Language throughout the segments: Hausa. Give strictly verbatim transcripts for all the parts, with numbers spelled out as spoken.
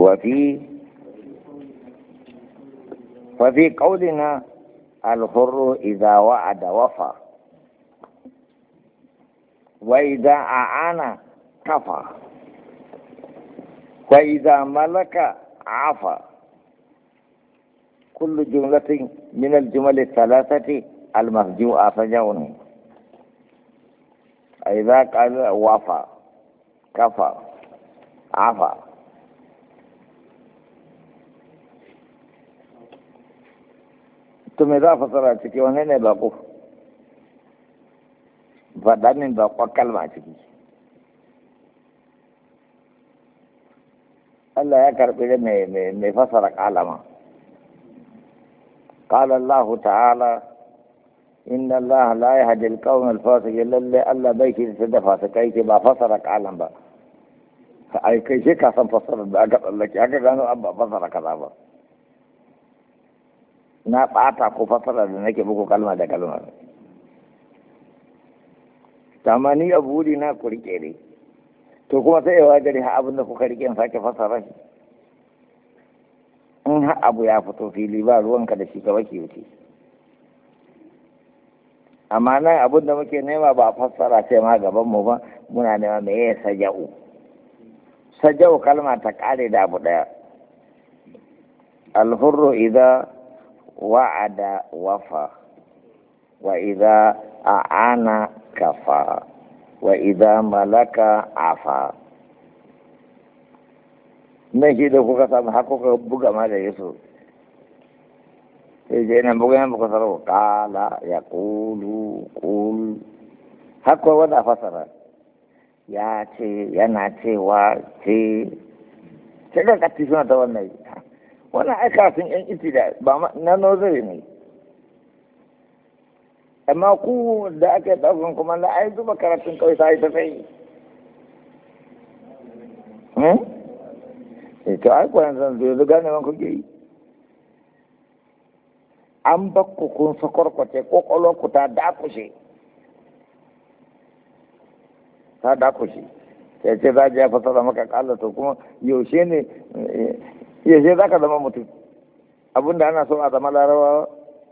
وفي ففي قولنا الحر إذا وعد وفى وإذا أعان كفى وإذا ملك عفى كل جملة من الجمل الثلاثة المفجوعة فجوني إذا قال وفى كفى عفى to me za a fasara ciki wane ne bako faɗa min bakon kalma ciki Allah ya karɓi da mai fasara kalama قال الله تعالى إن الله لا يهدي القوم الفاسقين لله ألا بيكي تدفع سكيتي با فسرك عالم با أي كي شيء كاسم فسر بأقل لك أكا كانوا أبا فسرك هذا na ɓata ko fasara da nake muku kalma da kalma amma ni abu wuri na ku rike ne to kuma sai yawa gari ha abin da kuka rike in sake fasara shi in ha abu ya fito fili ba ruwanka da shi ka baki wuce amma nan abin da muke nema ba fassara sai ma gaban mu ba muna nema me ya saja'u saja'u kalma ta kare da abu daya alhurru idza wa'ada wafa wa idza a'ana kafa wa idza malaka afa nan shi da kuka samu haka kuka buga ma da yesu sai je nan buga yan buka sarau kala ya kulu kul haka wanda fasara ya ce yana cewa ce ce ga kati suna ta wannan wannan aika sun yan iti da ba na nozari ne amma ku da aka ɗaukan kuma na ai zuba karatun kawai sai ta sai eh to ai kuwa yanzu yanzu gane man kuke yi an bakku kun sakwarkwace kwakwalwarku ta dakushe ta dakushe sai ce za a fasara maka kala to kuma yaushe ne yaushe za ka zama mutum abinda ana so a zama larabawa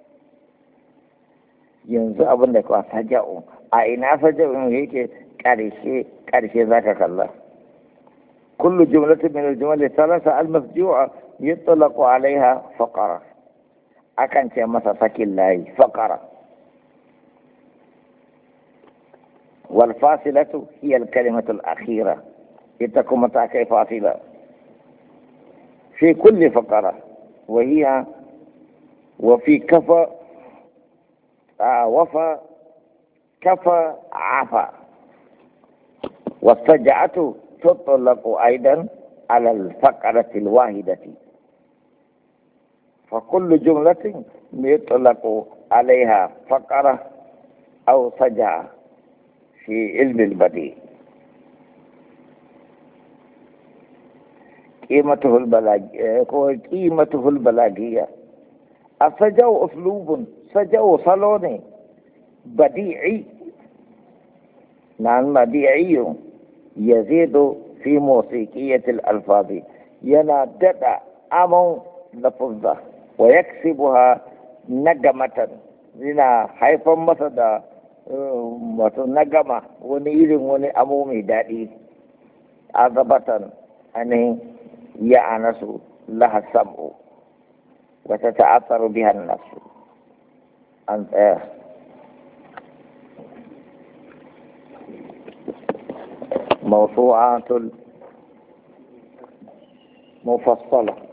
yanzu abinda kawai saja'u a ina saja'u yake ƙarshe ƙarshe za ka kalla كل جملة من الجمل الثلاثة المفجوعة يطلق عليها فقرة أكن مثلا سكي الله فقرة والفاصلة هي الكلمة الأخيرة يتكون متى فاصلة في كل فقرة وهي وفي كفى آه وفى كفى عفا والسجعة تطلق أيضا على الفقرة الواحدة فكل جملة يطلق عليها فقرة أو سجعة في علم البديع قيمته البلاغ قيمته البلاغية السجع أسلوب سجع صالوني بديعي نعم بديعي يزيد في موسيقية الألفاظ ينادد أمو لفظة ويكسبها نغمة لنا حيث مسد نغمة ونيل وني أمومي دادي أغبة أن يأنس لها السمع وتتأثر بها النفس أنت موسوعات مفصلة